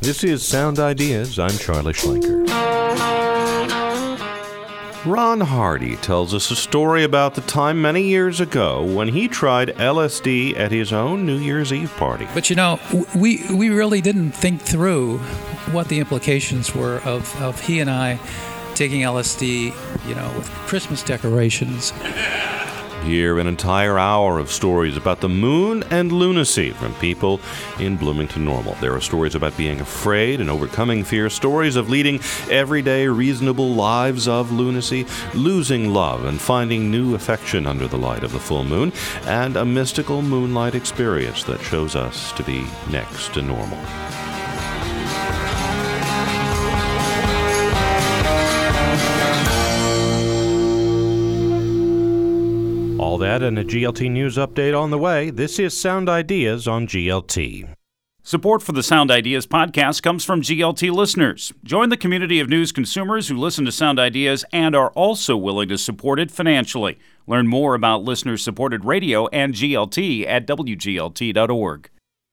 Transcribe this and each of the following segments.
This is Sound Ideas. I'm Charlie Schlenker. Ron Hardy tells us a story about the time many years ago when he tried LSD at his own New Year's Eve party. But we really didn't think through what the implications were of he and I taking LSD, with Christmas decorations. Hear an entire hour of stories about the moon and lunacy from people in Bloomington Normal. There are stories about being afraid and overcoming fear, stories of leading everyday, reasonable lives of lunacy, losing love and finding new affection under the light of the full moon, and a mystical moonlight experience that shows us to be next to normal. All that and a GLT News update on the way. This is Sound Ideas on GLT. Support for the Sound Ideas podcast comes from GLT listeners. Join the community of news consumers who listen to Sound Ideas and are also willing to support it financially. Learn more about listener-supported radio and GLT at WGLT.org.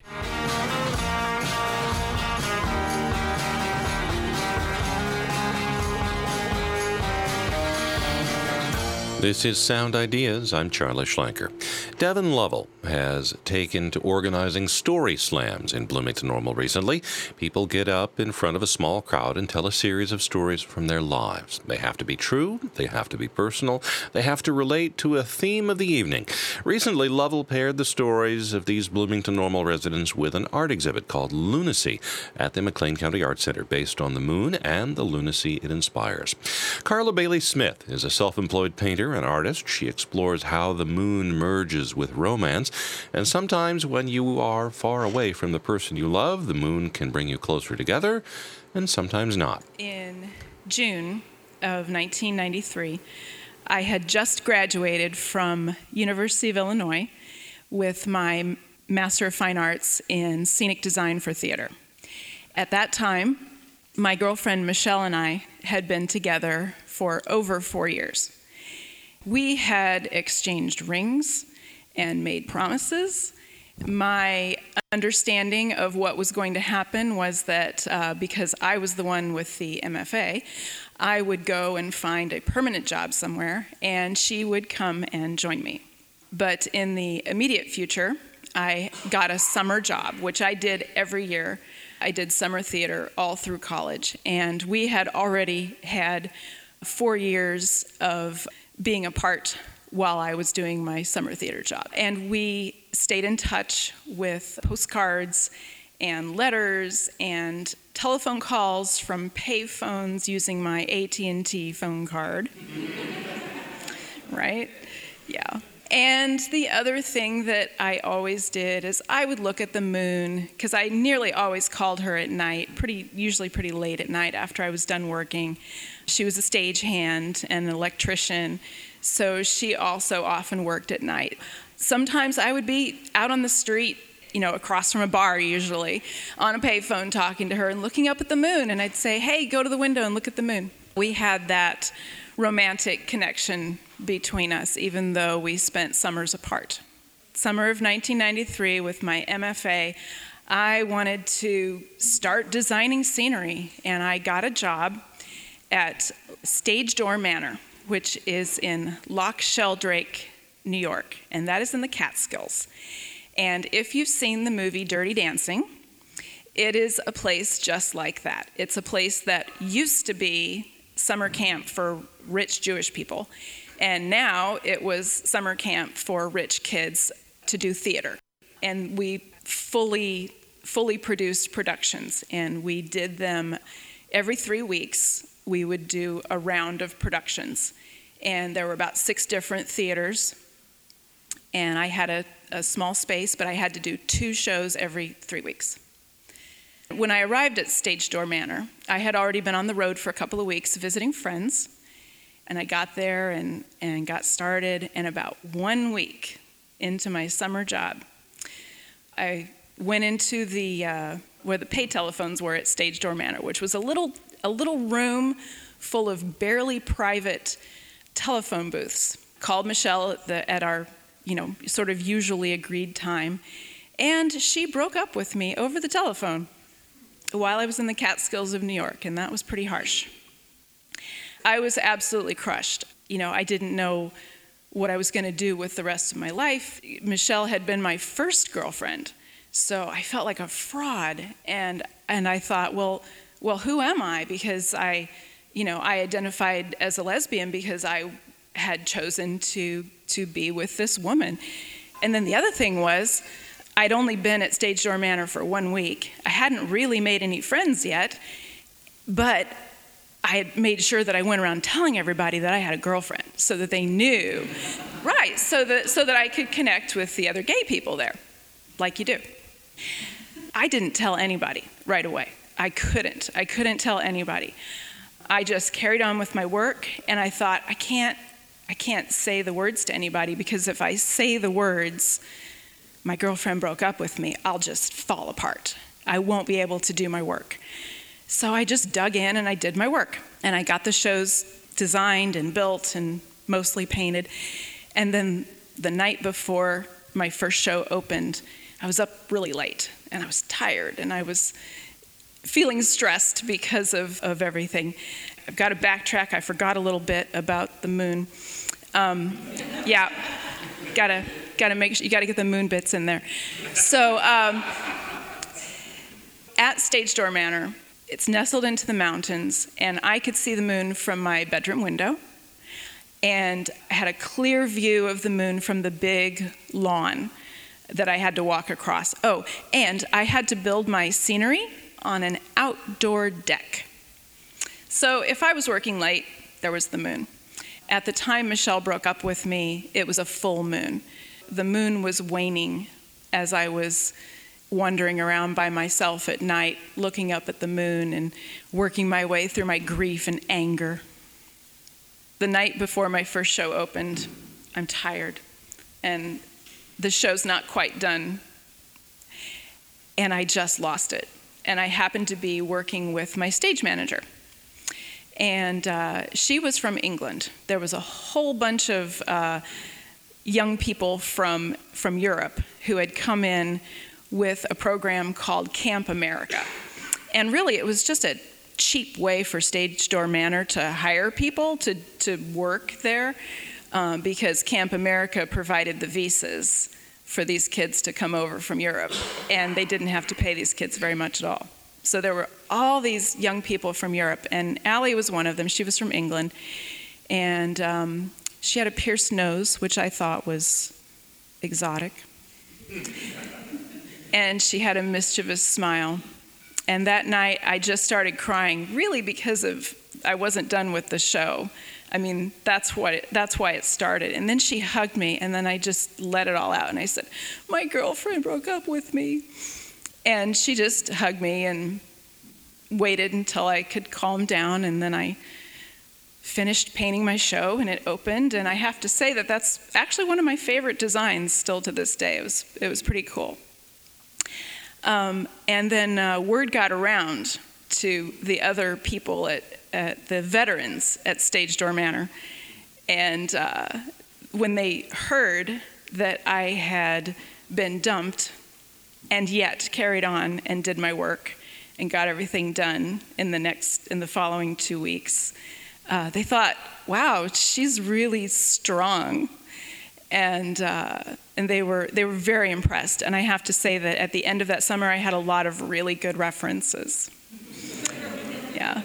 This is Sound Ideas. I'm Charlie Schlenker. Devin Lovell has taken to organizing story slams in Bloomington Normal recently. People get up in front of a small crowd and tell a series of stories from their lives. They have to be true, they have to be personal, they have to relate to a theme of the evening. Recently, Lovell paired the stories of these Bloomington Normal residents with an art exhibit called Lunacy at the McLean County Art Center based on the moon and the lunacy it inspires. Carla Bailey Smith is a self-employed painter and artist. She explores how the moon merges with romance, and sometimes when you are far away from the person you love, the moon can bring you closer together, and sometimes not. In June of 1993, I had just graduated from University of Illinois with my Master of Fine Arts in Scenic Design for Theater. At that time, my girlfriend Michelle and I had been together for over 4 years. We had exchanged rings and made promises. My understanding of what was going to happen was that because I was the one with the MFA, I would go and find a permanent job somewhere, and she would come and join me. But in the immediate future, I got a summer job, which I did every year. I did summer theater all through college, and we had already had 4 years of being apart while I was doing my summer theater job. And we stayed in touch with postcards and letters and telephone calls from pay phones using my AT&T phone card. Right? Yeah. And the other thing that I always did is I would look at the moon, because I nearly always called her at night, usually pretty late at night after I was done working. She was a stagehand and an electrician, so she also often worked at night. Sometimes I would be out on the street, across from a bar usually, on a payphone talking to her and looking up at the moon, and I'd say, hey, go to the window and look at the moon. We had that romantic connection between us, even though we spent summers apart. Summer of 1993, with my MFA, I wanted to start designing scenery, and I got a job at Stage Door Manor, which is in Loch Sheldrake, New York, and that is in the Catskills. And if you've seen the movie Dirty Dancing, it is a place just like that. It's a place that used to be summer camp for rich Jewish people, and now it was summer camp for rich kids to do theater. And we fully produced productions, and we did them every 3 weeks. We would do a round of productions, and there were about 6 different theaters, and I had a small space, but I had to do 2 shows every 3 weeks. When I arrived at Stage Door Manor, I had already been on the road for a couple of weeks visiting friends, and I got there and got started, and about 1 week into my summer job, I went into where the pay telephones were at Stage Door Manor, which was a little room full of barely private telephone booths. Called Michelle at our sort of usually agreed time, and she broke up with me over the telephone. while I was in the Catskills of New York, and that was pretty harsh. I was absolutely crushed. I didn't know what I was going to do with the rest of my life. Michelle had been my first girlfriend, so I felt like a fraud, and I thought, well, who am I? Because I identified as a lesbian because I had chosen to be with this woman. And then the other thing was, I'd only been at Stage Door Manor for 1 week. I hadn't really made any friends yet, but I had made sure that I went around telling everybody that I had a girlfriend so that they knew, right, so that I could connect with the other gay people there, like you do. I didn't tell anybody right away. I couldn't tell anybody. I just carried on with my work, and I thought, I can't say the words to anybody, because if I say the words, my girlfriend broke up with me, I'll just fall apart. I won't be able to do my work. So I just dug in and I did my work. And I got the shows designed and built and mostly painted. And then the night before my first show opened, I was up really late and I was tired and I was feeling stressed because of everything. I've got to backtrack. I forgot a little bit about the moon. Gotta make sure, you gotta get the moon bits in there. So at Stage Door Manor, it's nestled into the mountains, and I could see the moon from my bedroom window, and I had a clear view of the moon from the big lawn that I had to walk across. Oh, and I had to build my scenery on an outdoor deck. So if I was working late, there was the moon. At the time Michelle broke up with me, it was a full moon. The moon was waning as I was wandering around by myself at night, looking up at the moon and working my way through my grief and anger. The night before my first show opened, I'm tired, and the show's not quite done, and I just lost it. And I happened to be working with my stage manager, and she was from England. There was a whole bunch of young people from Europe who had come in with a program called Camp America. And really, it was just a cheap way for Stage Door Manor to hire people to work there, because Camp America provided the visas for these kids to come over from Europe, and they didn't have to pay these kids very much at all. So there were all these young people from Europe, and Allie was one of them. She was from England, and she had a pierced nose, which I thought was exotic. And she had a mischievous smile. And that night, I just started crying, really because I wasn't done with the show. I mean, that's why it started. And then she hugged me, and then I just let it all out. And I said, my girlfriend broke up with me. And she just hugged me and waited until I could calm down, and then I finished painting my show, and it opened. And I have to say that that's actually one of my favorite designs still to this day. It was pretty cool. And then word got around to the other people at the veterans at Stage Door Manor. And when they heard that I had been dumped and yet carried on and did my work and got everything done in the following 2 weeks, they thought, wow, she's really strong. And they were very impressed. And I have to say that at the end of that summer, I had a lot of really good references. Yeah.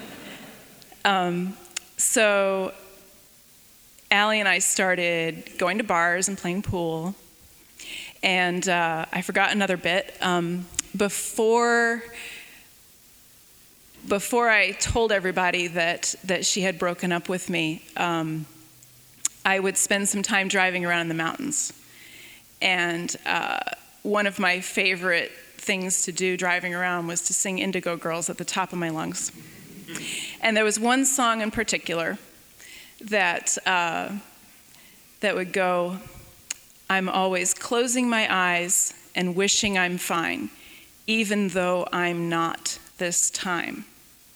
So Allie and I started going to bars and playing pool. And I forgot another bit. Before I told everybody that she had broken up with me, I would spend some time driving around in the mountains. And one of my favorite things to do driving around was to sing Indigo Girls at the top of my lungs. And there was one song in particular that would go, I'm always closing my eyes and wishing I'm fine, even though I'm not this time.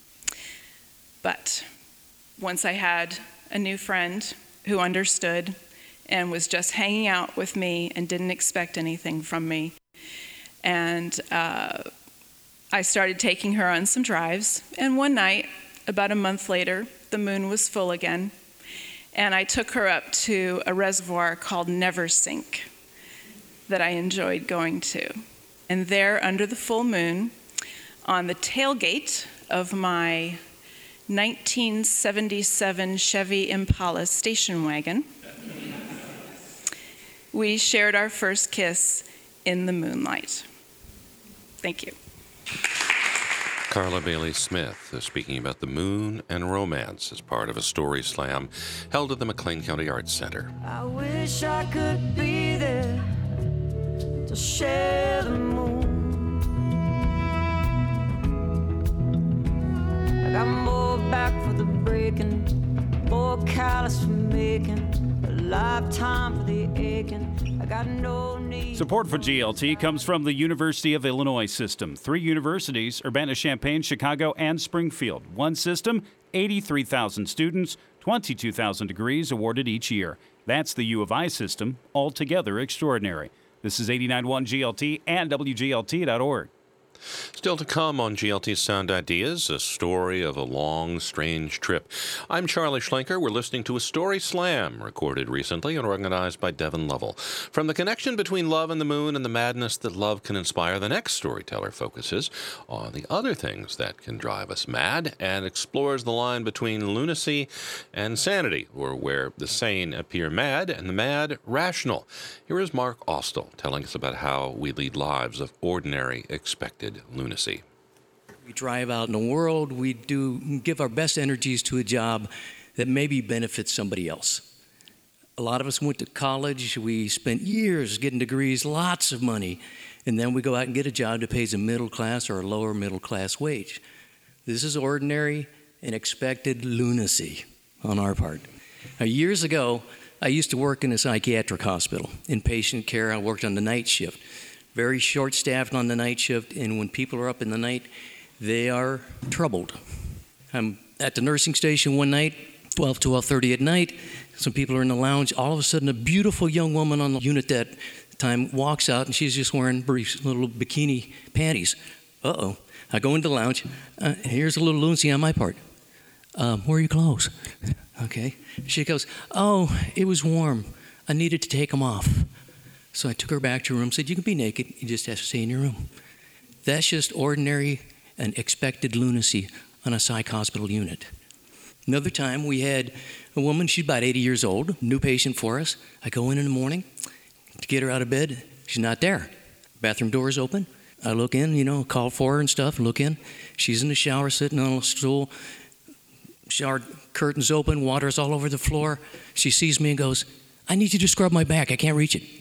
But once I had a new friend who understood and was just hanging out with me and didn't expect anything from me, and I started taking her on some drives, and one night, about a month later, the moon was full again, and I took her up to a reservoir called Neversink that I enjoyed going to. And there, under the full moon, on the tailgate of my 1977 Chevy Impala station wagon, we shared our first kiss in the moonlight. Thank you. Carla Bailey Smith is speaking about the moon and romance as part of a story slam held at the McLean County Arts Center. I wish I could be there to share the moon. I got more back for the breaking, more callous for making, a lifetime for the aching. I got no need. Support for GLT comes from the University of Illinois system. 3 universities, Urbana-Champaign, Chicago, and Springfield. One system, 83,000 students, 22,000 degrees awarded each year. That's the U of I system, altogether extraordinary. This is 89.1 GLT and WGLT.org. Still to come on GLT's Sound Ideas, a story of a long, strange trip. I'm Charlie Schlenker. We're listening to a story slam recorded recently and organized by Devin Lovell. From the connection between love and the moon and the madness that love can inspire, the next storyteller focuses on the other things that can drive us mad and explores the line between lunacy and sanity, or where the sane appear mad and the mad rational. Here is Mark Austell telling us about how we lead lives of ordinary, expected lunacy. We drive out in the world, we give our best energies to a job that maybe benefits somebody else. A lot of us went to college, we spent years getting degrees, lots of money, and then we go out and get a job that pays a middle class or a lower middle class wage. This is ordinary and expected lunacy on our part. Now, years ago, I used to work in a psychiatric hospital. In patient care, I worked on the night shift. Very short-staffed on the night shift, and when people are up in the night, they are troubled. I'm at the nursing station one night, 12:30 at night. Some people are in the lounge. All of a sudden, a beautiful young woman on the unit that time walks out, and she's just wearing briefs, little bikini panties. Uh-oh. I go into the lounge. Here's a little lunacy on my part. Where are your clothes? Okay. She goes, oh, it was warm. I needed to take them off. So I took her back to her room, said, you can be naked, you just have to stay in your room. That's just ordinary and expected lunacy on a psych hospital unit. Another time we had a woman, she's about 80 years old, new patient for us. I go in the morning to get her out of bed. She's not there. Bathroom door is open. I look in, call for her and stuff, look in. She's in the shower sitting on a stool. Shower curtains open, water's all over the floor. She sees me and goes, I need you to scrub my back, I can't reach it.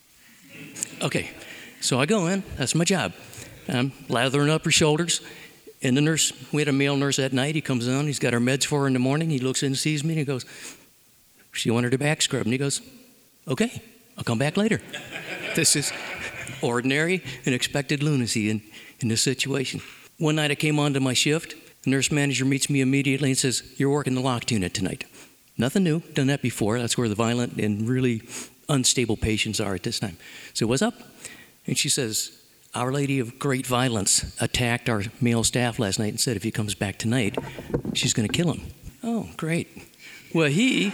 Okay, so I go in, that's my job. I'm lathering up her shoulders, and the nurse, we had a male nurse that night, he comes in, he's got our meds for her in the morning, he looks in and sees me, and he goes, she wanted her back scrubbed, and he goes, okay, I'll come back later. This is ordinary and expected lunacy in this situation. One night I came onto my shift, the nurse manager meets me immediately and says, you're working the locked unit tonight. Nothing new, done that before, that's where the violent and really unstable patients are at this time. So what's up? And she says, Our Lady of Great Violence attacked our male staff last night and said if he comes back tonight, she's going to kill him. Oh, great. Well, he,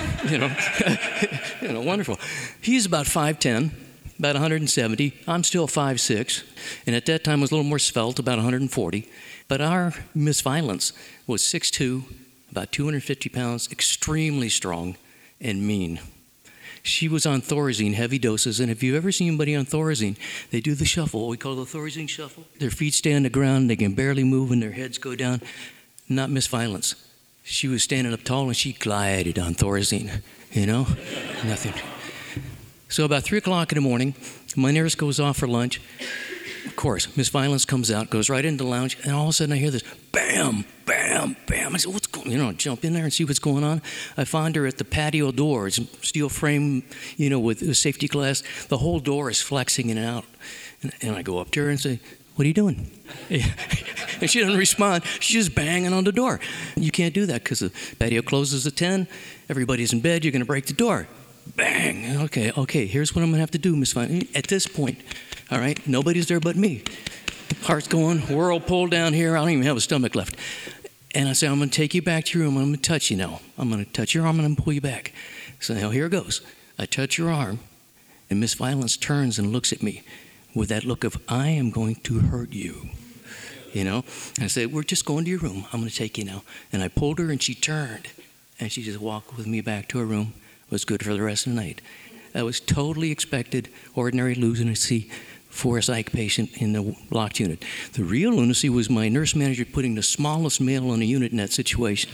wonderful. He's about 5'10", about 170. I'm still 5'6", and at that time was a little more svelte, about 140. But our Miss Violence was 6'2", about 250 pounds, extremely strong and mean. She was on Thorazine, heavy doses, and if you've ever seen anybody on Thorazine, they do the shuffle, what we call the Thorazine shuffle. Their feet stay on the ground, they can barely move, and their heads go down. Not Miss Violence. She was standing up tall, and she glided on Thorazine, nothing. So about 3 o'clock in the morning, my nurse goes off for lunch. Of course, Miss Violence comes out, goes right into the lounge, and all of a sudden I hear this bam, bam, bam. I said, what's going on? Jump in there and see what's going on. I find her at the patio door. It's steel frame, with safety glass. The whole door is flexing in and out. And I go up to her and say, what are you doing? And she doesn't respond. She's just banging on the door. You can't do that because the patio closes at 10. Everybody's in bed. You're going to break the door. Bang. Okay, here's what I'm going to have to do, Miss Violence. At this point, all right, nobody's there but me. Heart's going, whirlpool down here. I don't even have a stomach left. And I say, I'm going to take you back to your room. I'm going to touch you now. I'm going to touch your arm and I'm going to pull you back. So now here it goes. I touch your arm, and Miss Violence turns and looks at me with that look of, I am going to hurt you. You know? And I said, we're just going to your room. I'm going to take you now. And I pulled her, and she turned. And she just walked with me back to her room. It was good for the rest of the night. That was totally expected, ordinary lunacy for a psych patient in the locked unit. The real lunacy was my nurse manager putting the smallest male on the unit in that situation.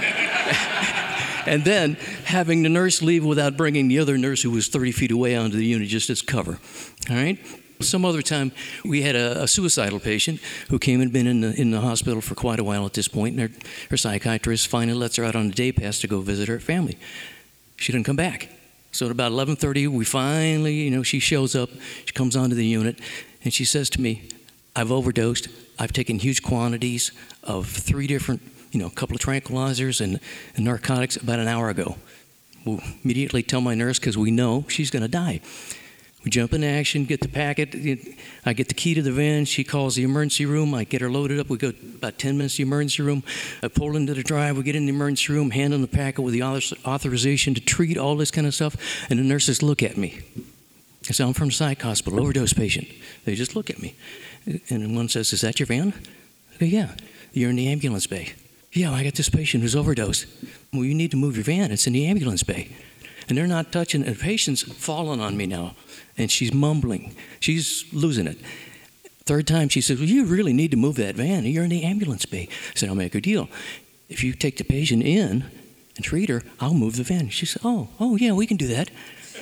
And then having the nurse leave without bringing the other nurse who was 30 feet away onto the unit just as cover. All right? Some other time, we had a suicidal patient who came and been in the hospital for quite a while at this point, and her psychiatrist finally lets her out on a day pass to go visit her family. She didn't come back. So at about 11:30, we finally, she shows up. She comes onto the unit, and she says to me, I've overdosed. I've taken huge quantities of 3 different, a couple of tranquilizers and narcotics about an hour ago. We'll immediately tell my nurse because we know she's going to die. We jump into action, get the packet. I get the key to the van. She calls the emergency room. I get her loaded up. We go about 10 minutes to the emergency room. I pull into the drive. We get in the emergency room, hand them the packet with the authorization to treat, all this kind of stuff. And the nurses look at me. I say, I'm from the psych hospital, overdose patient. They just look at me. And one says, is that your van? I go, yeah. You're in the ambulance bay. Yeah, I got this patient who's overdosed. Well, you need to move your van. It's in the ambulance bay. And they're not touching, and the patient's falling on me now. And she's mumbling. She's losing it. Third time, she says, well, you really need to move that van. You're in the ambulance bay. I said, I'll make a deal. If you take the patient in and treat her, I'll move the van. She said, oh, yeah, we can do that.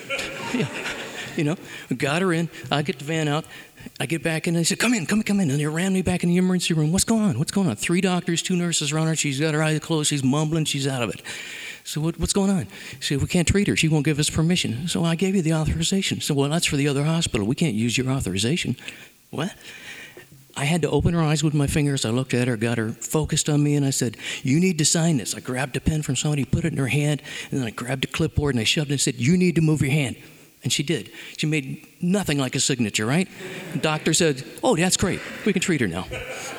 Yeah. We got her in. I get the van out. I get back in, and they said, come in. And they ran me back in the emergency room. What's going on? 3 doctors, 2 nurses around her. She's got her eyes closed. She's mumbling. She's out of it. So what's going on? She said, we can't treat her. She won't give us permission. So I gave you the authorization. So, well, that's for the other hospital. We can't use your authorization. What? I had to open her eyes with my fingers. I looked at her, got her focused on me, and I said, you need to sign this. I grabbed a pen from somebody, put it in her hand, and then I grabbed a clipboard, and I shoved it and said, you need to move your hand. And she did. She made nothing like a signature, right? The doctor said, oh, that's great. We can treat her now.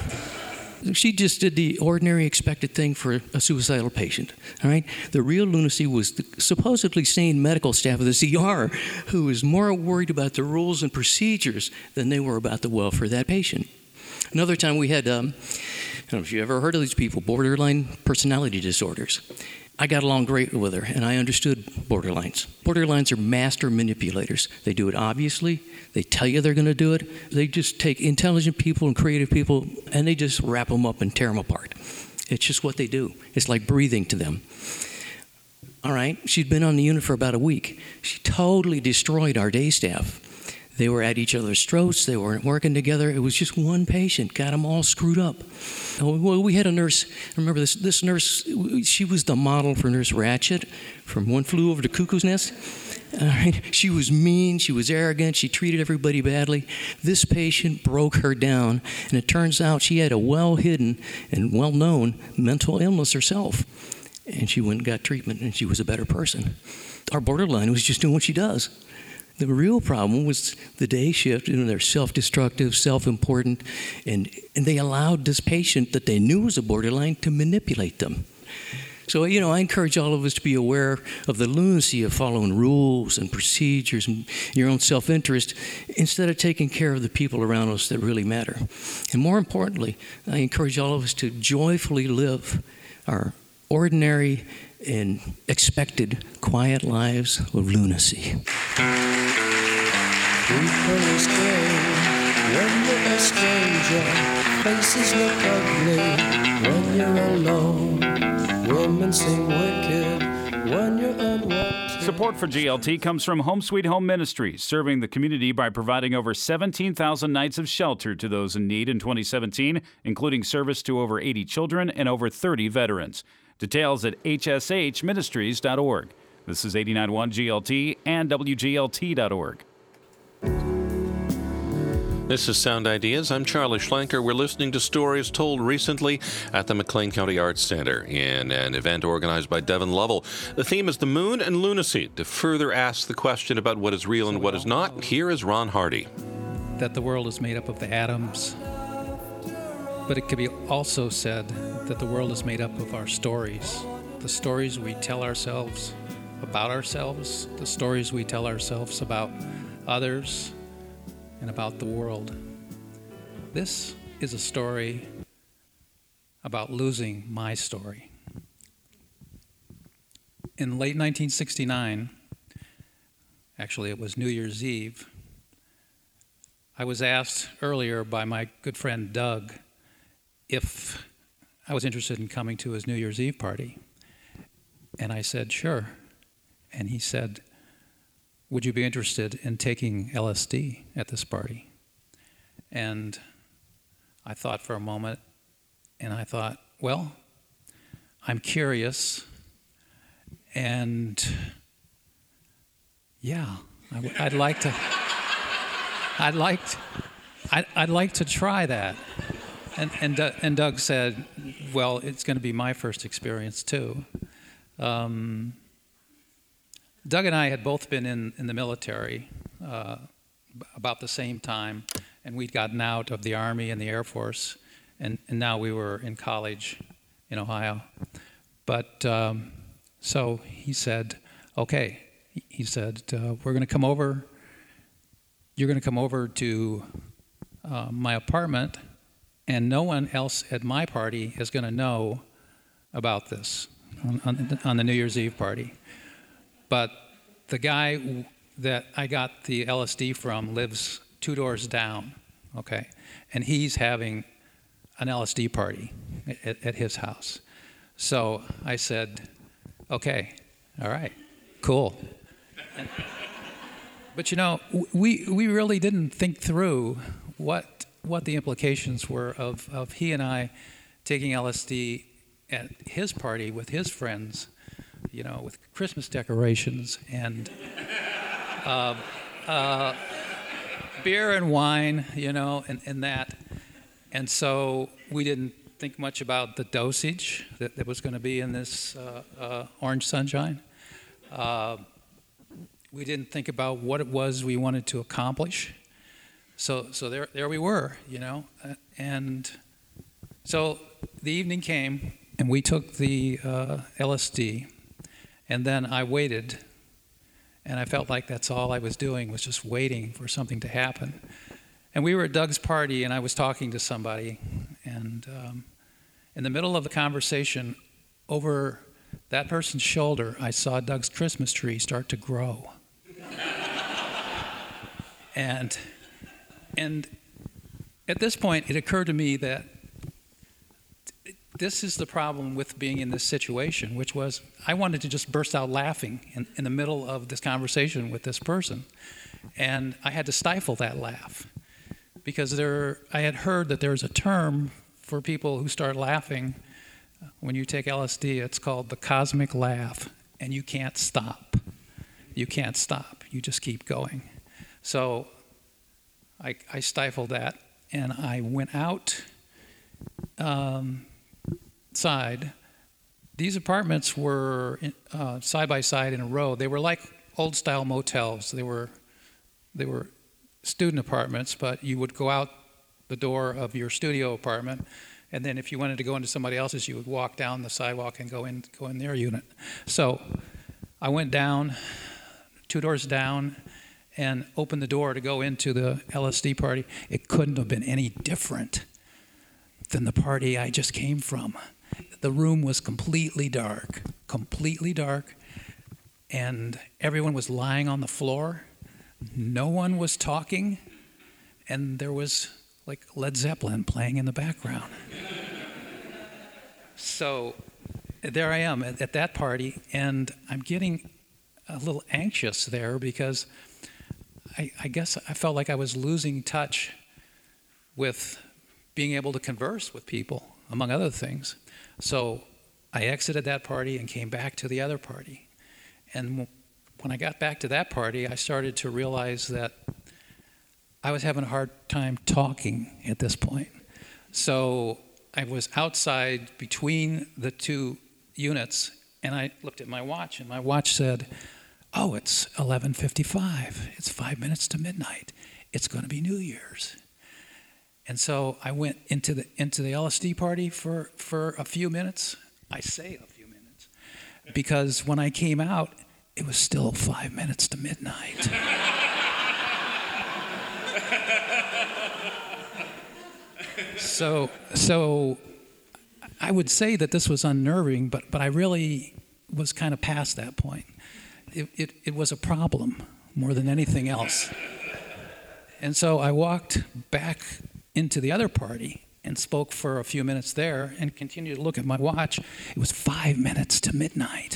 She just did the ordinary expected thing for a suicidal patient, all right? The real lunacy was the supposedly sane medical staff of the CR who was more worried about the rules and procedures than they were about the welfare of that patient. Another time we had, I don't know if you ever heard of these people, borderline personality disorders. I got along great with her, and I understood borderlines. Borderlines are master manipulators. They do it obviously. They tell you they're going to do it. They just take intelligent people and creative people, and they just wrap them up and tear them apart. It's just what they do. It's like breathing to them. All right, she'd been on the unit for about a week. She totally destroyed our day staff. They were at each other's throats. They weren't working together. It was just one patient. Got them all screwed up. Well, we had a nurse. Remember this nurse, she was the model for Nurse Ratched from One Flew Over the Cuckoo's Nest. All right. She was mean. She was arrogant. She treated everybody badly. This patient broke her down, and it turns out she had a well-hidden and well-known mental illness herself. And she went and got treatment, and she was a better person. Our borderline was just doing what she does. The real problem was the day shift, and they're self-destructive, self-important, and they allowed this patient that they knew was a borderline to manipulate them. So, I encourage all of us to be aware of the lunacy of following rules and procedures and your own self-interest instead of taking care of the people around us that really matter. And more importantly, I encourage all of us to joyfully live our ordinary and expected quiet lives of lunacy. People are strange when you're a stranger. Faces look ugly when you're alone. Women seem wicked when you're unwanted. Support for GLT comes from Home Sweet Home Ministries, serving the community by providing over 17,000 nights of shelter to those in need in 2017, including service to over 80 children and over 30 veterans. Details at hshministries.org. This is 89.1 GLT and WGLT.org. This is Sound Ideas. I'm Charlie Schlenker. We're listening to stories told recently at the McLean County Arts Center in an event organized by Devin Lovell. The theme is the moon and lunacy. To further ask the question about what is real and what is not, here is Ron Hardy. That the world is made up of the atoms But it could be also said that the world is made up of our stories, the stories we tell ourselves about ourselves, the stories we tell ourselves about others, and about the world. This is a story about losing my story. In late 1969, actually it was New Year's Eve, I was asked earlier by my good friend Doug if I was interested in coming to his New Year's Eve party. And I said, sure. And he said, would you be interested in taking LSD at this party? And I thought for a moment, and I thought, well, I'm curious, and yeah, I'd like to try that. And Doug said, well, it's going to be my first experience too. Doug and I had both been in the military about the same time, and we'd gotten out of the Army and the Air Force, and now we were in college in Ohio. But so he said, okay, he said, we're going to come over, you're going to come over to my apartment, and no one else at my party is going to know about this on the New Year's Eve party. But the guy that I got the LSD from lives 2 doors down, okay? And he's having an LSD party at his house. So I said, okay, all right, cool. But you know, we really didn't think through what the implications were of he and I taking LSD at his party with his friends, you know, with Christmas decorations and beer and wine, you know, and that. And so we didn't think much about the dosage that was going to be in this Orange Sunshine. We didn't think about what it was we wanted to accomplish. So there we were, you know. And so the evening came, and we took the LSD, and then I waited, and I felt like that's all I was doing was just waiting for something to happen. And we were at Doug's party, and I was talking to somebody, and in the middle of the conversation, over that person's shoulder, I saw Doug's Christmas tree start to grow. And at this point, it occurred to me that this is the problem with being in this situation, which was I wanted to just burst out laughing in the middle of this conversation with this person. And I had to stifle that laugh because I had heard that there's a term for people who start laughing when you take LSD. It's called the cosmic laugh, and you can't stop. You can't stop. You just keep going. So I stifled that, and I went out side. These apartments were side by side in a row. They were like old-style motels. They were student apartments, but you would go out the door of your studio apartment, and then if you wanted to go into somebody else's, you would walk down the sidewalk and go in their unit. So I went down, 2 doors down, and opened the door to go into the LSD party. It couldn't have been any different than the party I just came from. The room was completely dark, and everyone was lying on the floor. No one was talking, and there was like Led Zeppelin playing in the background. So there I am at that party, and I'm getting a little anxious there because I guess I felt like I was losing touch with being able to converse with people, among other things. So I exited that party and came back to the other party. And when I got back to that party, I started to realize that I was having a hard time talking at this point. So I was outside between the 2 units, and I looked at my watch, and my watch said, oh, it's 11:55. It's 5 minutes to midnight. It's going to be New Year's. And so I went into the LSD party for a few minutes. I say a few minutes because when I came out, it was still 5 minutes to midnight. So I would say that this was unnerving, but I really was kind of past that point. It was a problem more than anything else. And so I walked back into the other party and spoke for a few minutes there and continued to look at my watch. It was 5 minutes to midnight.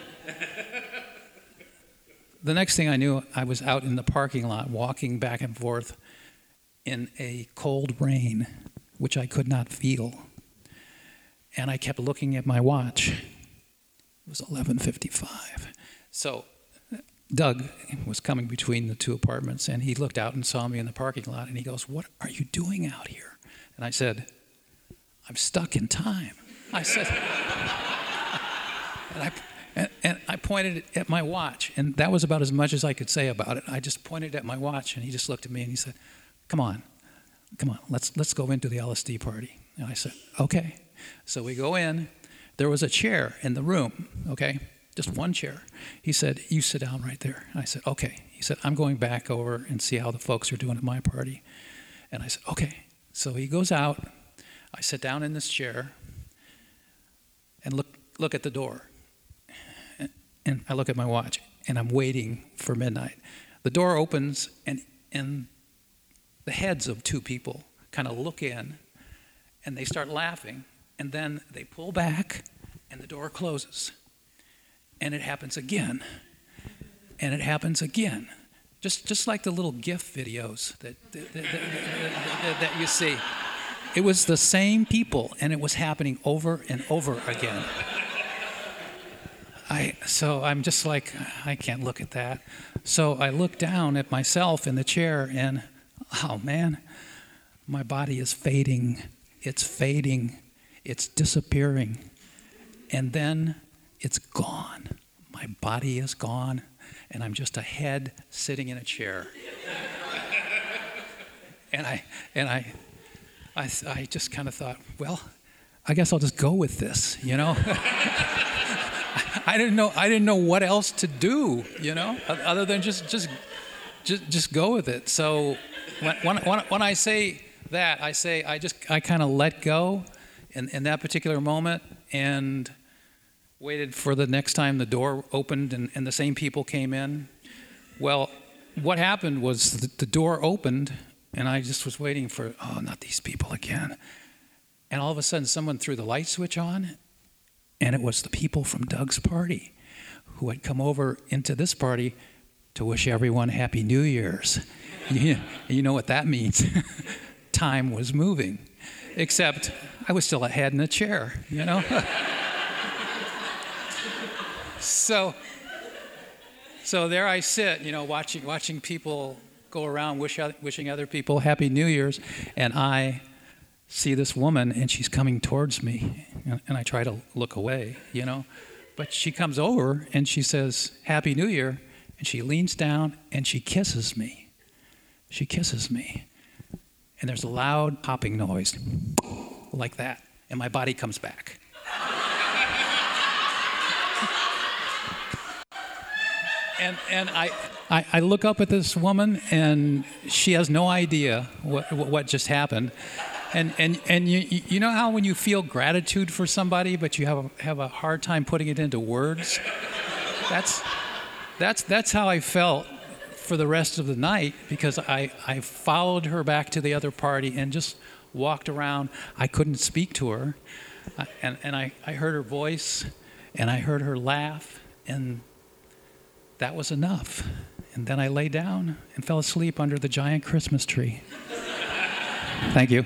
The next thing I knew, I was out in the parking lot walking back and forth in a cold rain, which I could not feel. And I kept looking at my watch. It was 11:55. So Doug was coming between the two apartments, and he looked out and saw me in the parking lot, and he goes, "What are you doing out here?" And I said, "I'm stuck in time." I said, and I pointed at my watch, and that was about as much as I could say about it. I just pointed at my watch, and he just looked at me, and he said, come on, let's go into the LSD party." And I said, "Okay." So we go in. There was a chair in the room, okay? Just one chair. He said, "You sit down right there." I said, "Okay." He said, "I'm going back over and see how the folks are doing at my party." And I said, "Okay." So he goes out. I sit down in this chair and look at the door. And I look at my watch, and I'm waiting for midnight. The door opens, and the heads of two people kind of look in, and they start laughing, and then they pull back, and the door closes. And it happens again, and it happens again, just like the little GIF videos that you see. It was the same people, and it was happening over and over again. So I'm just like, I can't look at that. So I look down at myself in the chair, and oh man, my body is fading. It's fading. It's disappearing. And then it's gone. My body is gone, and I'm just a head sitting in a chair. And I just kind of thought, well, I guess I'll just go with this, you know. I didn't know what else to do, you know, other than just go with it. So when I say that, I kind of let go in that particular moment and waited for the next time the door opened and the same people came in. Well, what happened was the door opened, and I just was waiting for, oh, not these people again. And all of a sudden, someone threw the light switch on, and it was the people from Doug's party who had come over into this party to wish everyone Happy New Year's. You know what that means. Time was moving, except I was still a head in a chair, you know? So there I sit, you know, watching people go around wishing other people Happy New Year's, and I see this woman, and she's coming towards me, and I try to look away, you know, but she comes over and she says, "Happy New Year," and she leans down and she kisses me. She kisses me, and there's a loud popping noise, like that, and my body comes back. And I look up at this woman, and she has no idea what just happened. And you know how when you feel gratitude for somebody, but you have a hard time putting it into words? That's how I felt for the rest of the night, because I followed her back to the other party and just walked around. I couldn't speak to her, and I heard her voice, and I heard her laugh, and that was enough. And then I lay down and fell asleep under the giant Christmas tree. Thank you.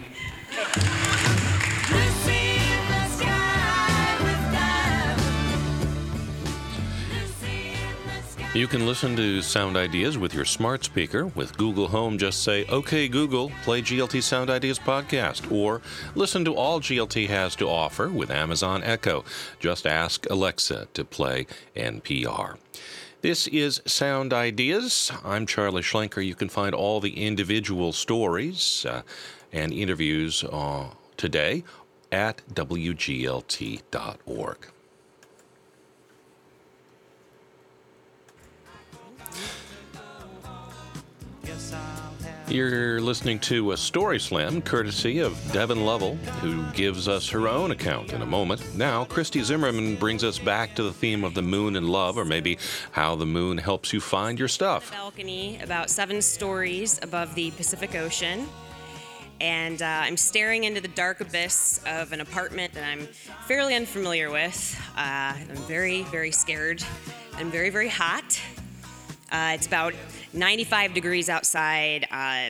You can listen to Sound Ideas with your smart speaker. With Google Home, just say, "Okay, Google, play GLT Sound Ideas podcast," or listen to all GLT has to offer with Amazon Echo. Just ask Alexa to play NPR. This is Sound Ideas. I'm Charlie Schlenker. You can find all the individual stories and interviews today at WGLT.org. You're listening to a Story Slam, courtesy of Devin Lovell, who gives us her own account in a moment. Now, Christy Zimmerman brings us back to the theme of the moon and love, or maybe how the moon helps you find your stuff. Balcony, about 7 stories above the Pacific Ocean. And I'm staring into the dark abyss of an apartment that I'm fairly unfamiliar with. I'm very, very scared. I'm very, very hot. It's about 95 degrees outside,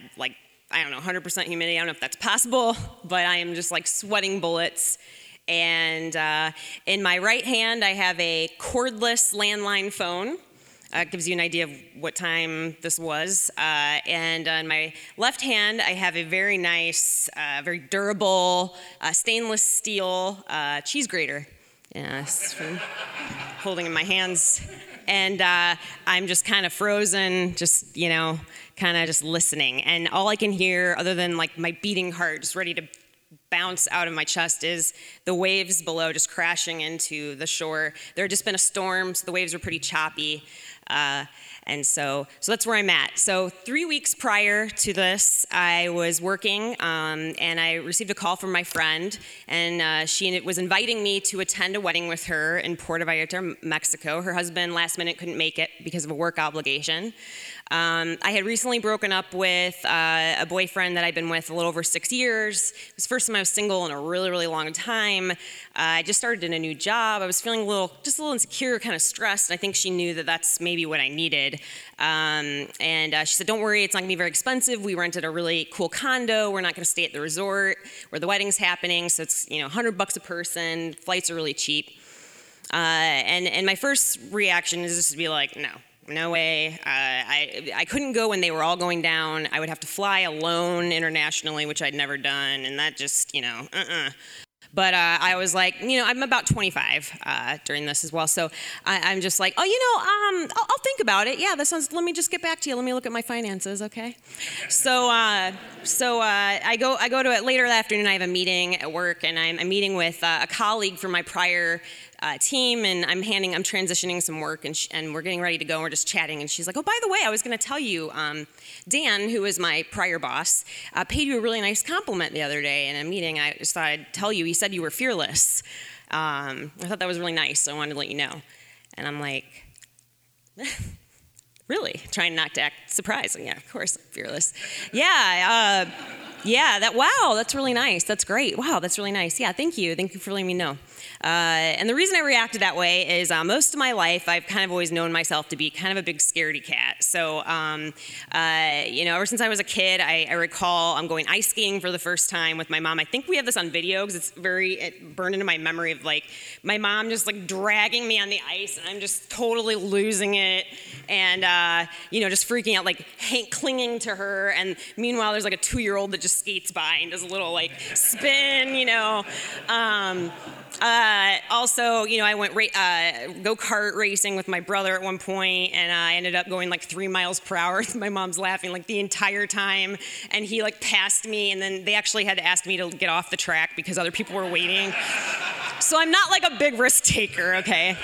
100% humidity. I don't know if that's possible, but I am just like sweating bullets. And in my right hand, I have a cordless landline phone. It gives you an idea of what time this was. And on my left hand, I have a very nice, very durable stainless steel cheese grater. Yes, from holding in my hands. And I'm just kind of frozen, just, kind of just listening. And all I can hear, other than like my beating heart just ready to bounce out of my chest, is the waves below just crashing into the shore. There had just been a storm, so the waves were pretty choppy. And so that's where I'm at. So 3 weeks prior to this, I was working, and I received a call from my friend, and she was inviting me to attend a wedding with her in Puerto Vallarta, Mexico. Her husband last minute couldn't make it because of a work obligation. I had recently broken up with a boyfriend that I'd been with a little over 6 years. It was the first time I was single in a really, really long time. I just started in a new job. I was feeling a little insecure, kind of stressed. I think she knew that that's maybe what I needed. And she said, "Don't worry, it's not gonna be very expensive. We rented a really cool condo. We're not gonna stay at the resort where the wedding's happening. So it's $100 a person. Flights are really cheap." And my first reaction is just to be like, no way. I couldn't go when they were all going down. I would have to fly alone internationally, which I'd never done, and that just, But I was like, I'm about 25 during this as well, so I'm just like, I'll think about it. Yeah, let me just get back to you. Let me look at my finances, okay? So I go to it later that afternoon. I have a meeting at work, and I'm meeting with a colleague from my prior team, and I'm transitioning some work, and we're getting ready to go, and we're just chatting, and she's like, "Oh, by the way, I was going to tell you, Dan, who was my prior boss, paid you a really nice compliment the other day in a meeting. I just thought I'd tell you. He said you were fearless. I thought that was really nice, so I wanted to let you know." And I'm like, really? Trying not to act surprised. Yeah, of course, I'm fearless. Wow, that's really nice. That's great. Wow, that's really nice. Yeah, thank you. Thank you for letting me know. And the reason I reacted that way is most of my life, I've kind of always known myself to be kind of a big scaredy cat. So, ever since I was a kid, I recall I'm going ice skating for the first time with my mom. I think we have this on video because it burned into my memory of like my mom just like dragging me on the ice, and I'm just totally losing it, and just freaking out, like clinging to her. And meanwhile, there's like a 2-year-old that just skates by and does a little like spin, Also, I went go-kart racing with my brother at one point, and I ended up going like 3 miles per hour. My mom's laughing like the entire time, and he like passed me, and then they actually had to ask me to get off the track because other people were waiting. So I'm not like a big risk taker, okay?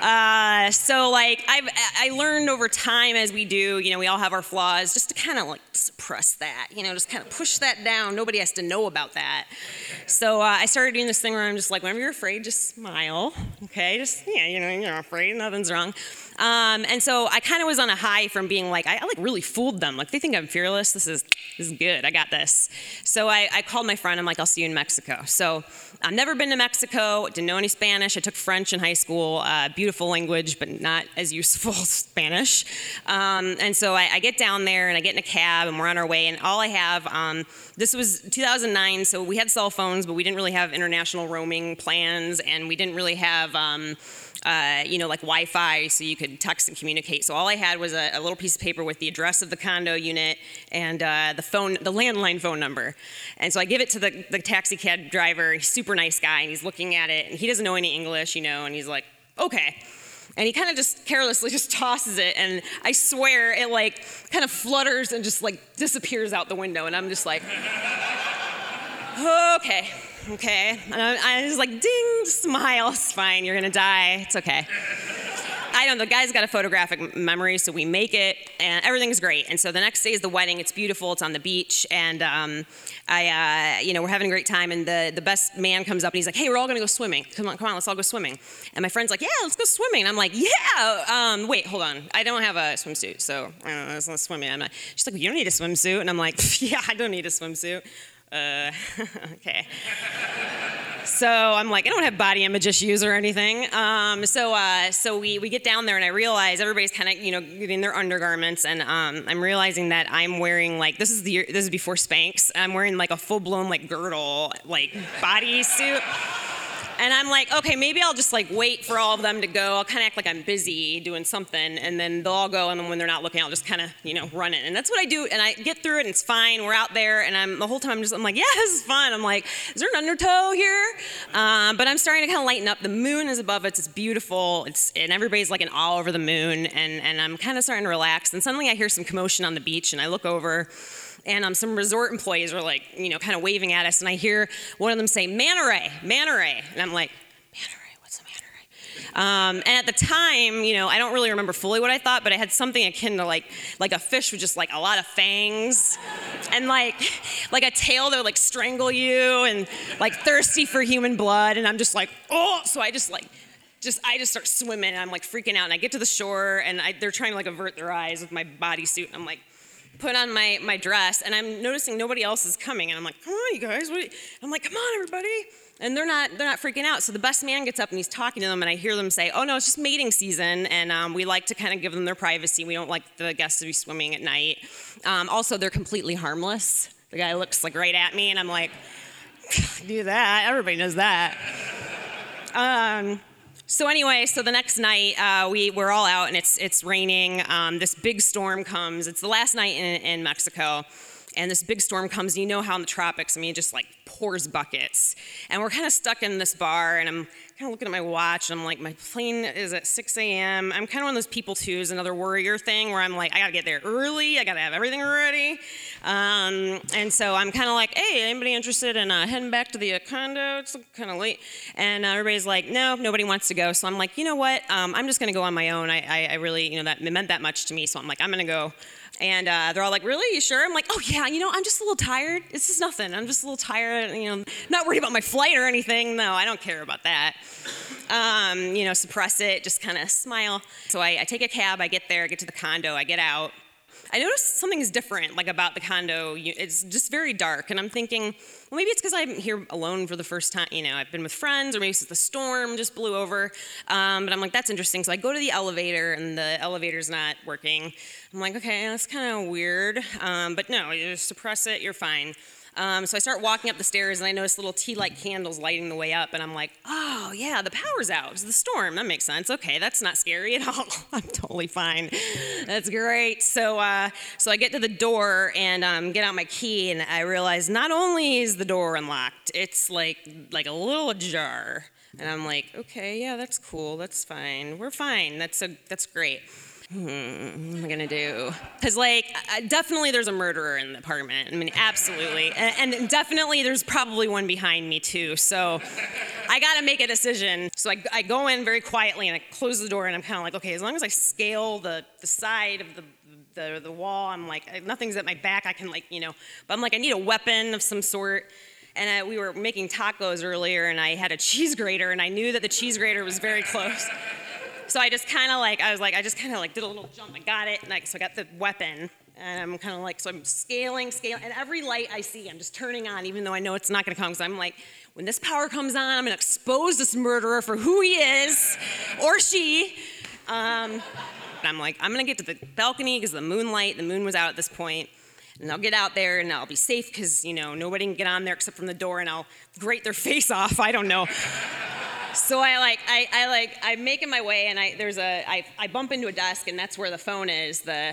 I learned over time, as we do, we all have our flaws, just to kind of like suppress that, just kind of push that down. Nobody has to know about that. So I started doing this thing where I'm just like, whenever you're afraid, just smile, okay? You're not afraid, nothing's wrong. And so I kind of was on a high from being like, I like really fooled them. Like, they think I'm fearless. This is good. I got this. So I called my friend. I'm like, I'll see you in Mexico. So I've never been to Mexico. Didn't know any Spanish. I took French in high school. Beautiful language, but not as useful as Spanish. And so I get down there, and I get in a cab, and we're on our way. And all I have, this was 2009, so we had cell phones, but we didn't really have international roaming plans, and we didn't really have like Wi-Fi, so you could text and communicate. So all I had was a little piece of paper with the address of the condo unit and the landline phone number. And so I give it to the taxi cab driver. He's a super nice guy, and he's looking at it, and he doesn't know any English, and he's like, okay. And he kind of just carelessly just tosses it, and I swear it like kind of flutters and just like disappears out the window, and I'm just like, okay. And I was like, ding, smile, it's fine, you're gonna die, it's okay. I don't know, the guy's got a photographic memory, so we make it, and everything's great. And so the next day is the wedding. It's beautiful. It's on the beach, and we're having a great time. And the best man comes up, and he's like, "Hey, we're all gonna go swimming. Come on, let's all go swimming." And my friend's like, "Yeah, let's go swimming." And I'm like, "Yeah, wait, hold on. I don't have a swimsuit, so let's not swimming." She's like, "You don't need a swimsuit," and I'm like, "Yeah, I don't need a swimsuit." Okay. So I'm like, I don't have body image issues or anything. So we get down there, and I realize everybody's kind of, getting their undergarments, and I'm realizing that I'm wearing this is before Spanx. I'm wearing like a full-blown girdle bodysuit. And I'm like, okay, maybe I'll just wait for all of them to go. I'll kind of act like I'm busy doing something, and then they'll all go, and then when they're not looking, I'll just kind of, run it. And that's what I do, and I get through it, and it's fine. We're out there, and the whole time I'm like, yeah, this is fun. I'm like, is there an undertow here? But I'm starting to kind of lighten up. The moon is above us. It's beautiful. And everybody's in awe over the moon, and I'm kind of starting to relax. And suddenly I hear some commotion on the beach, and I look over, and some resort employees are kind of waving at us, and I hear one of them say, "Manta ray," and I'm like, "Manta ray? What's a manta ray?" And at the time, I don't really remember fully what I thought, but I had something akin to like a fish with just a lot of fangs, and like a tail that would strangle you, and thirsty for human blood, and I'm just like, oh, so I just start swimming, and I'm freaking out, and I get to the shore, and they're trying to avert their eyes with my bodysuit, and I'm like, put on my dress, and I'm noticing nobody else is coming, and I'm like, come on, you guys, I'm like, come on, everybody, and they're not freaking out. So the best man gets up, and he's talking to them, and I hear them say, oh, no, it's just mating season, and we like to kind of give them their privacy. We don't like the guests to be swimming at night. Also, they're completely harmless. The guy looks right at me, and I'm like, do that, everybody knows that. So anyway, the next night, we're all out, and it's raining. This big storm comes. It's the last night in Mexico, and this big storm comes. You know how in the tropics, it just pours buckets. And we're kind of stuck in this bar, and I'm kind of looking at my watch, and I'm like, my plane is at 6 a.m. I'm kind of one of those people, too, is another worrier thing, where I'm like, I got to get there early. I got to have everything ready. And so I'm kind of like, hey, anybody interested in heading back to the condo? It's kind of late. And everybody's like, no, nobody wants to go. So I'm like, you know what? I'm just going to go on my own. I really, that meant that much to me. So I'm like, I'm going to go. And they're all like, really? You sure? I'm like, oh, yeah, I'm just a little tired. It's just nothing. I'm just a little tired, not worried about my flight or anything. No, I don't care about that. Suppress it, just kind of smile. So I take a cab, I get there, get to the condo, I get out. I noticed something is different, about the condo. It's just very dark, and I'm thinking, well, maybe it's because I'm here alone for the first time. I've been with friends, or maybe it's the storm just blew over. But I'm like, that's interesting. So I go to the elevator, and the elevator's not working. I'm like, okay, that's kind of weird. But no, you just suppress it, you're fine. So I start walking up the stairs, and I notice little tea-light candles lighting the way up, and I'm like, oh, yeah, the power's out. It's the storm. That makes sense. Okay, that's not scary at all. I'm totally fine. That's great. So I get to the door and get out my key, and I realize not only is the door unlocked, it's like a little ajar. And I'm like, okay, yeah, that's cool. That's fine. We're fine. That's great. What am I gonna do? Because definitely there's a murderer in the apartment. Absolutely, and definitely there's probably one behind me too. So I gotta make a decision. So I go in very quietly, and I close the door, and I'm kind of like, okay, as long as I scale the side of the wall, I'm like, nothing's at my back. I can but I'm like, I need a weapon of some sort. And we were making tacos earlier, and I had a cheese grater, and I knew that the cheese grater was very close. So I just kind of did a little jump. I got it, and so I got the weapon, and I'm kind of so I'm scaling, and every light I see, I'm just turning on, even though I know it's not going to come, because I'm like, when this power comes on, I'm going to expose this murderer for who he is, or she. I'm like, I'm going to get to the balcony, because the moon was out at this point, and I'll get out there, and I'll be safe, because, nobody can get on there except from the door, and I'll grate their face off, I don't know. So I'm making my way, and I bump into a desk, and that's where the phone is, the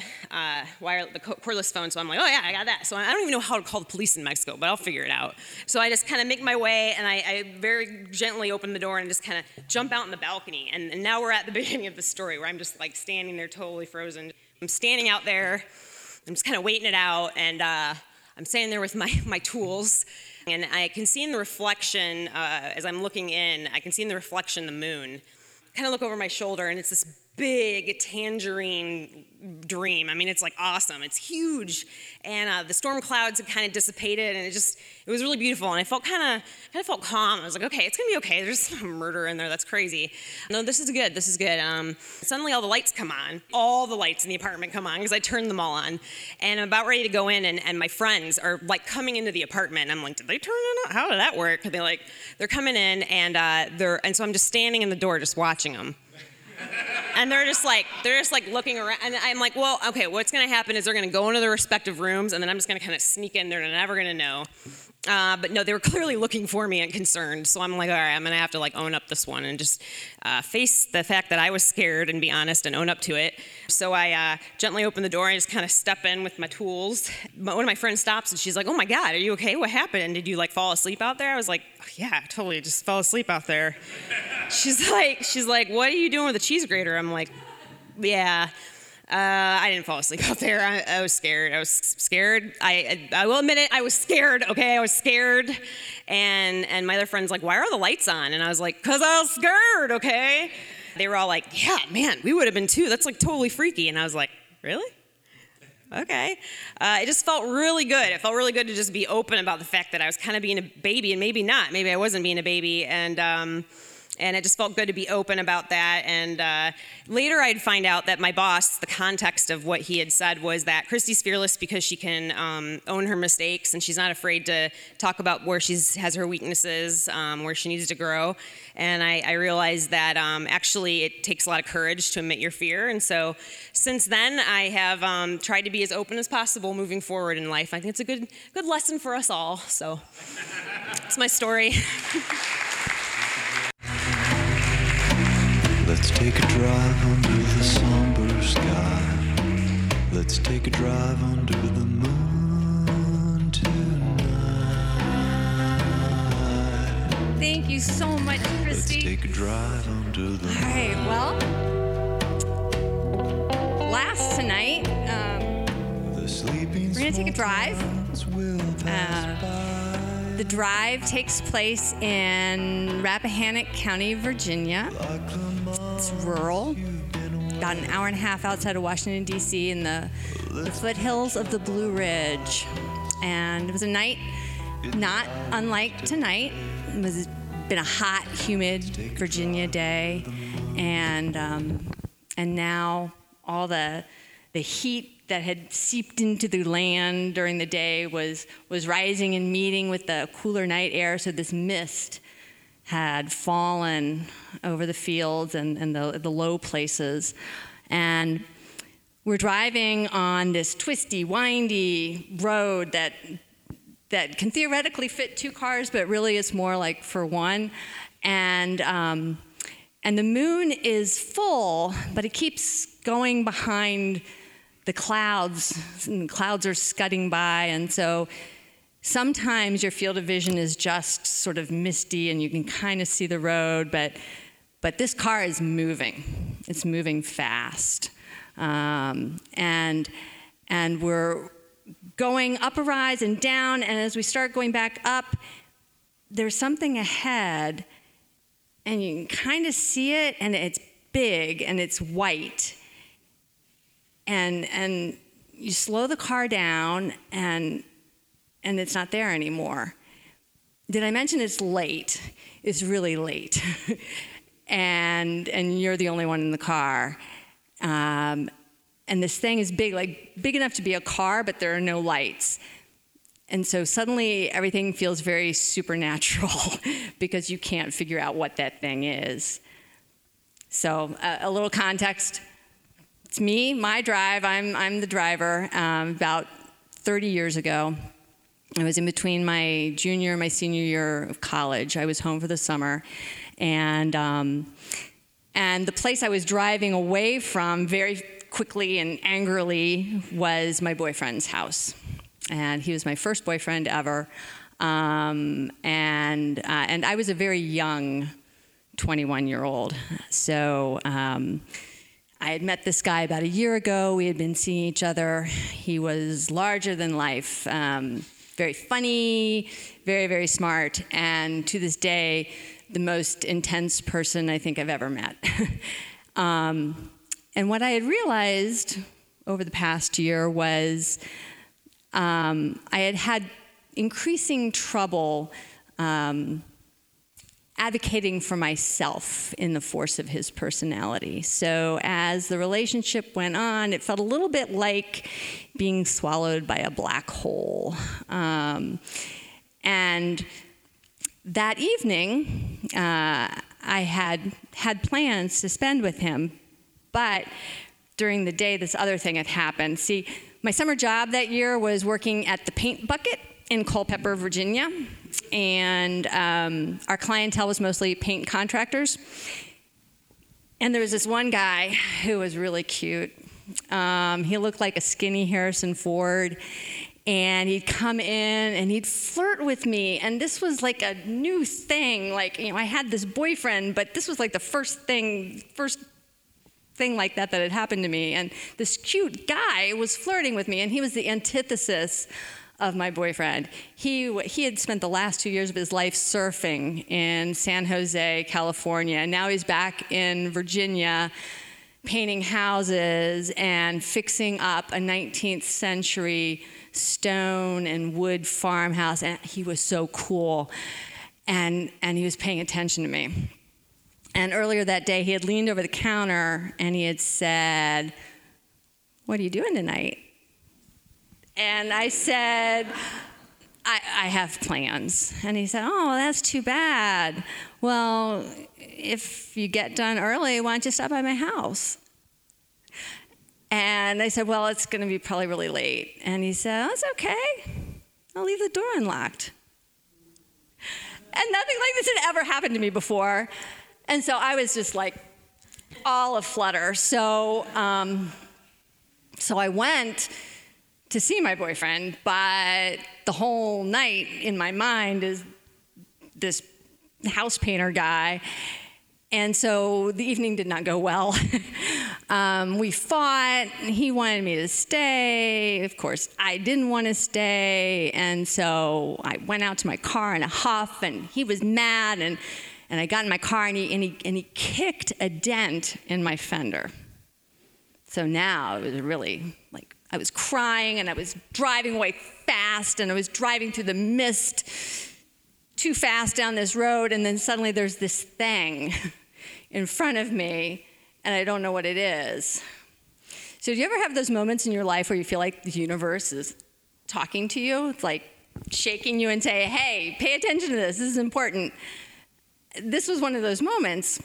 cordless phone. So I'm like, oh yeah, I got that. So I don't even know how to call the police in Mexico, but I'll figure it out. So I just kind of make my way, and I very gently open the door and just kind of jump out in the balcony. And now we're at the beginning of the story, where I'm just standing there totally frozen. I'm standing out there, I'm just kind of waiting it out, and I'm standing there with my tools. And I can see in the reflection, as I'm looking in, I can see in the reflection the moon. Kind of look over my shoulder, and it's this big tangerine dream. I mean, it's like awesome. It's huge. And the storm clouds had kind of dissipated, and it was really beautiful. And I felt kind of felt calm. I was like, okay, it's going to be okay. There's some murder in there. That's crazy. No, this is good. This is good. Suddenly all the lights come on. All the lights in the apartment come on because I turned them all on. And I'm about ready to go in, and my friends are like coming into the apartment. I'm like, did they turn it on? How did that work? They're coming in, and so I'm just standing in the door just watching them. And they're just like looking around, and I'm like, well, okay, what's going to happen is they're going to go into their respective rooms, and then I'm just going to kind of sneak in. They're never going to know. But no, they were clearly looking for me and concerned. So I'm like, all right, I'm going to have to like own up this one and just face the fact that I was scared and be honest and own up to it. So I gently open the door and just kind of step in with my tools. But one of my friends stops and she's like, oh my God, are you okay? What happened? Did you like fall asleep out there? I was like, oh, yeah, totally, just fell asleep out there. She's like, what are you doing with the cheese grater? I'm like, yeah. I didn't fall asleep out there. I was scared. I will admit it. I was scared. Okay, I was scared. And my other friend's like, "Why are the lights on?" And I was like, "'Cause I was scared." Okay. They were all like, "Yeah, man, we would have been too. That's like totally freaky." And I was like, "Really? Okay." It just felt really good. It felt really good to just be open about the fact that I was kind of being a baby, and maybe not. Maybe I wasn't being a baby, and it just felt good to be open about that. And later I'd find out that my boss, the context of what he had said was that Christy's fearless because she can own her mistakes, and she's not afraid to talk about where she has her weaknesses, where she needs to grow. And I realized that actually it takes a lot of courage to admit your fear. And so since then, I have tried to be as open as possible moving forward in life. I think it's a good lesson for us all. So it's my story. Let's take a drive under the somber sky. Let's take a drive under the moon tonight. Thank you so much, Christy. Let's take a drive under the moon. All right, well, last tonight, we're going to take a drive. The drive takes place in Rappahannock County, Virginia. It's rural, about an hour and a half outside of Washington, D.C., in the foothills of the Blue Ridge. And it was a night not unlike tonight. It was been a hot, humid Virginia day, and now all the heat that had seeped into the land during the day was rising and meeting with the cooler night air, so this mist had fallen over the fields and the low places. And we're driving on this twisty, windy road that can theoretically fit two cars, but really is more like for one. And the moon is full, but it keeps going behind the clouds, and the clouds are scudding by, and so sometimes your field of vision is just sort of misty and you can kind of see the road, but this car is moving. It's moving fast. And we're going up a rise and down, and as we start going back up, there's something ahead, and you can kind of see it, and it's big, and it's white. And you slow the car down, and it's not there anymore. Did I mention it's late? It's really late. and you're the only one in the car. And this thing is big enough to be a car, but there are no lights. And so suddenly everything feels very supernatural because you can't figure out what that thing is. So a little context. It's me, my drive. I'm the driver. About 30 years ago, I was in between my junior and my senior year of college. I was home for the summer, and the place I was driving away from very quickly and angrily was my boyfriend's house, and he was my first boyfriend ever, and I was a very young 21-year-old. So I had met this guy about a year ago. We had been seeing each other. He was larger than life, very funny, very, very smart, and to this day, the most intense person I think I've ever met. And what I had realized over the past year was I had increasing trouble advocating for myself in the force of his personality. So as the relationship went on, it felt a little bit like being swallowed by a black hole. And that evening, I had plans to spend with him, but during the day, this other thing had happened. See, my summer job that year was working at the Paint Bucket in Culpeper, Virginia, and our clientele was mostly paint contractors. And there was this one guy who was really cute. He looked like a skinny Harrison Ford, and he'd come in and he'd flirt with me, and this was like a new thing. Like, I had this boyfriend, but this was like the first thing like that had happened to me. And this cute guy was flirting with me, and he was the antithesis of my boyfriend. He had spent the last 2 years of his life surfing in San Jose, California, and now he's back in Virginia painting houses and fixing up a 19th century stone and wood farmhouse, and he was so cool, and he was paying attention to me. And earlier that day, he had leaned over the counter and he had said, "What are you doing tonight?" And I said, I have plans. And he said, "Oh, that's too bad. Well, if you get done early, why don't you stop by my house?" And I said, "Well, it's going to be probably really late." And he said, "Oh, it's okay. I'll leave the door unlocked." And nothing like this had ever happened to me before. And so I was just like all aflutter. So I went to see my boyfriend, but the whole night in my mind is this house painter guy. And so the evening did not go well. We fought. He wanted me to stay. Of course, I didn't want to stay. And so I went out to my car in a huff, and he was mad. And I got in my car, and he kicked a dent in my fender. So now it was really like I was crying, and I was driving away fast, and I was driving through the mist too fast down this road, and then suddenly there's this thing in front of me, and I don't know what it is. So do you ever have those moments in your life where you feel like the universe is talking to you? It's like shaking you and say, "Hey, pay attention to this. This is important." This was one of those moments.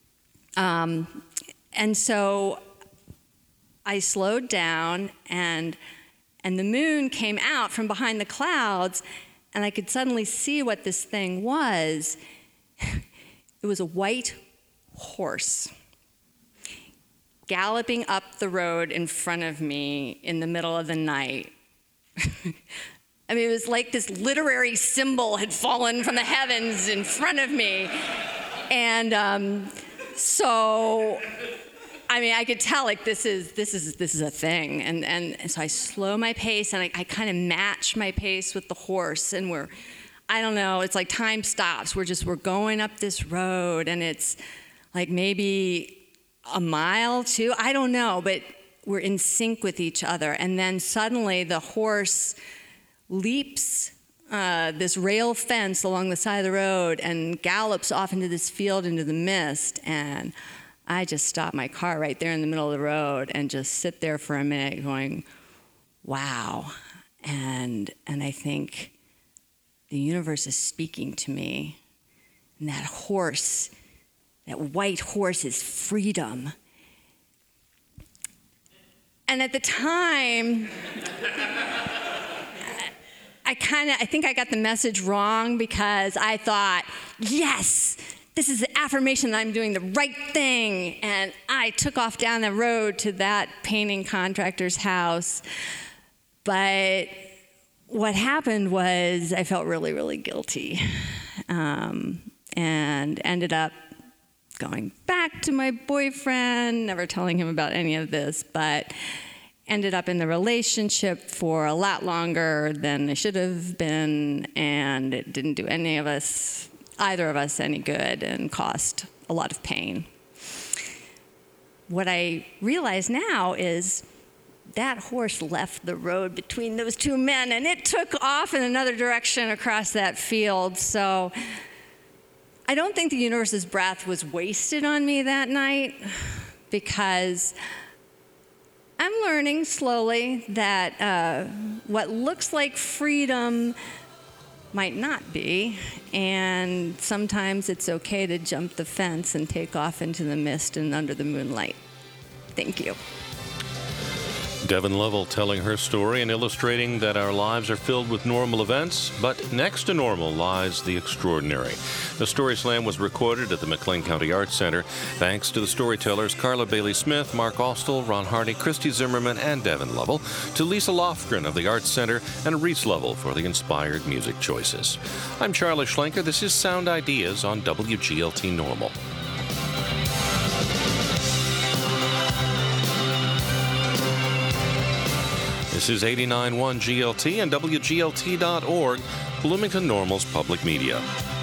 And so I slowed down, and the moon came out from behind the clouds, and I could suddenly see what this thing was. It was a white horse galloping up the road in front of me in the middle of the night. I mean, it was like this literary symbol had fallen from the heavens in front of me. And so, I mean, I could tell like this is a thing. And so I slow my pace, and I kind of match my pace with the horse, and I don't know, it's like time stops. We're going up this road, and it's like maybe a mile, 2, I don't know, but we're in sync with each other. And then suddenly the horse leaps this rail fence along the side of the road and gallops off into this field into the mist. And I just stopped my car right there in the middle of the road and just sit there for a minute going, wow. And I think the universe is speaking to me. And that horse, that white horse, is freedom. And at the time, I think I got the message wrong, because I thought, yes, this is the affirmation that I'm doing the right thing. And I took off down the road to that painting contractor's house. But what happened was I felt really, really guilty, and ended up going back to my boyfriend, never telling him about any of this, ended up in the relationship for a lot longer than I should have been, and it didn't do either of us any good, and caused a lot of pain. What I realize now is that horse left the road between those two men, and it took off in another direction across that field. So I don't think the universe's breath was wasted on me that night, because I'm learning slowly that what looks like freedom might not be, and sometimes it's okay to jump the fence and take off into the mist and under the moonlight. Thank you. Devin Lovell telling her story and illustrating that our lives are filled with normal events, but next to normal lies the extraordinary. The Story Slam was recorded at the McLean County Arts Center. Thanks to the storytellers Carla Bailey Smith, Mark Austell, Ron Hardy, Christy Zimmerman, and Devin Lovell, to Lisa Lofgren of the Arts Center, and Reese Lovell for the inspired music choices. I'm Charlie Schlenker. This is Sound Ideas on WGLT Normal. This is 89.1 GLT and WGLT.org, Bloomington Normal's public media.